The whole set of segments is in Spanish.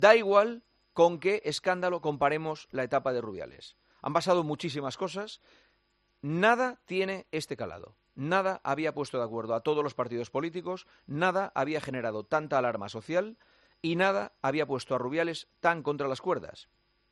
Da igual con qué escándalo comparemos la etapa de Rubiales. Han pasado muchísimas cosas. Nada tiene este calado. Nada había puesto de acuerdo a todos los partidos políticos, nada había generado tanta alarma social y nada había puesto a Rubiales tan contra las cuerdas.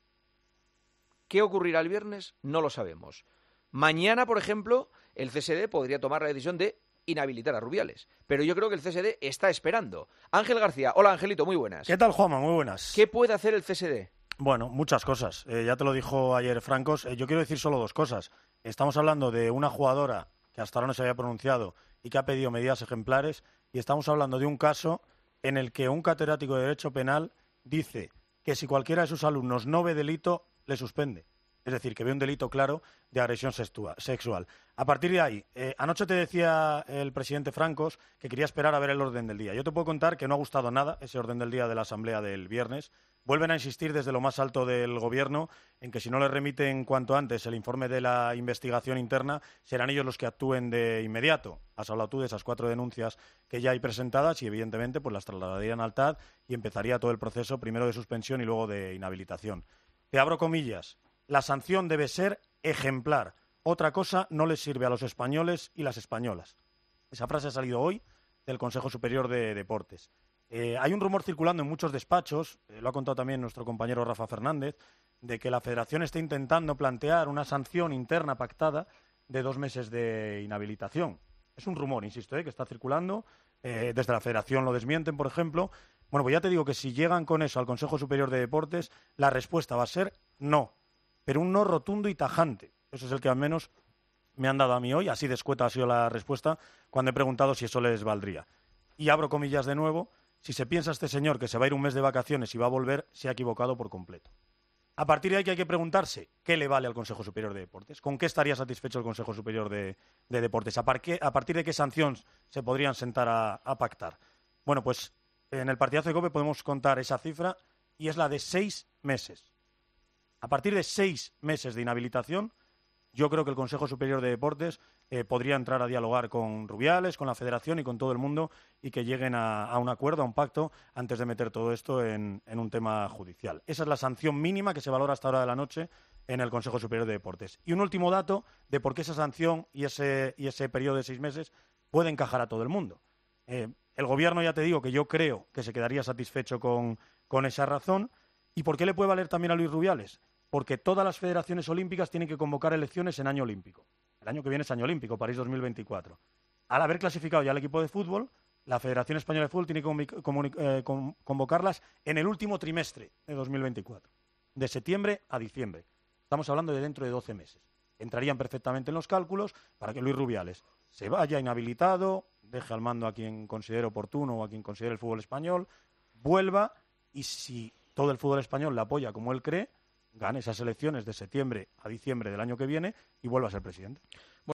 ¿Qué ocurrirá el viernes? No lo sabemos. Mañana, por ejemplo, el CSD podría tomar la decisión de inhabilitar a Rubiales. Pero yo creo que el CSD está esperando. Ángel García, hola Angelito, muy buenas. ¿Qué tal, Juanma? Muy buenas. ¿Qué puede hacer el CSD? Bueno, muchas cosas. Ya te lo dijo ayer Francos. Yo quiero decir solo dos cosas. Estamos hablando de una jugadora que hasta ahora no se había pronunciado y que ha pedido medidas ejemplares, y estamos hablando de un caso en el que un catedrático de Derecho Penal dice que si cualquiera de sus alumnos no ve delito, le suspende. Es decir, que ve un delito claro de agresión sexual. A partir de ahí, anoche te decía el presidente Francos que quería esperar a ver el orden del día. Yo te puedo contar que no ha gustado nada ese orden del día de la asamblea del viernes. Vuelven a insistir desde lo más alto del gobierno en que si no les remiten cuanto antes el informe de la investigación interna, serán ellos los que actúen de inmediato. Has hablado tú de esas 4 denuncias que ya hay presentadas y evidentemente pues las trasladarían al TAD y empezaría todo el proceso, primero de suspensión y luego de inhabilitación. Te abro comillas. La sanción debe ser ejemplar. Otra cosa no les sirve a los españoles y las españolas. Esa frase ha salido hoy del Consejo Superior de Deportes. Hay un rumor circulando en muchos despachos, lo ha contado también nuestro compañero Rafa Fernández, de que la Federación está intentando plantear una sanción interna pactada de 2 meses de inhabilitación. Es un rumor, insisto, que está circulando. Desde la Federación lo desmienten, por ejemplo. Bueno, pues ya te digo que si llegan con eso al Consejo Superior de Deportes, la respuesta va a ser no. Pero un no rotundo y tajante. Eso es el que al menos me han dado a mí hoy. Así de escueta ha sido la respuesta cuando he preguntado si eso les valdría. Y abro comillas de nuevo. Si se piensa este señor que se va a ir un mes de vacaciones y va a volver, se ha equivocado por completo. A partir de ahí que hay que preguntarse qué le vale al Consejo Superior de Deportes. ¿Con qué estaría satisfecho el Consejo Superior de Deportes? ¿A partir de qué sanción se podrían sentar a pactar? Bueno, pues en el partidazo de COPE podemos contar esa cifra y es la de 6 meses. A partir de 6 meses de inhabilitación, yo creo que el Consejo Superior de Deportes podría entrar a dialogar con Rubiales, con la Federación y con todo el mundo y que lleguen a un acuerdo, a un pacto, antes de meter todo esto en un tema judicial. Esa es la sanción mínima que se valora hasta ahora de la noche en el Consejo Superior de Deportes. Y un último dato de por qué esa sanción y ese periodo de 6 meses puede encajar a todo el mundo. El Gobierno, ya te digo, que yo creo que se quedaría satisfecho con esa razón. ¿Y por qué le puede valer también a Luis Rubiales? Porque todas las federaciones olímpicas tienen que convocar elecciones en año olímpico. El año que viene es año olímpico, París 2024. Al haber clasificado ya el equipo de fútbol, la Federación Española de Fútbol tiene que convocarlas en el último trimestre de 2024, de septiembre a diciembre. Estamos hablando de dentro de 12 meses. Entrarían perfectamente en los cálculos para que Luis Rubiales se vaya inhabilitado, deje al mando a quien considere oportuno o a quien considere el fútbol español, vuelva y si todo el fútbol español le apoya como él cree, gane esas elecciones de septiembre a diciembre del año que viene y vuelva a ser presidente.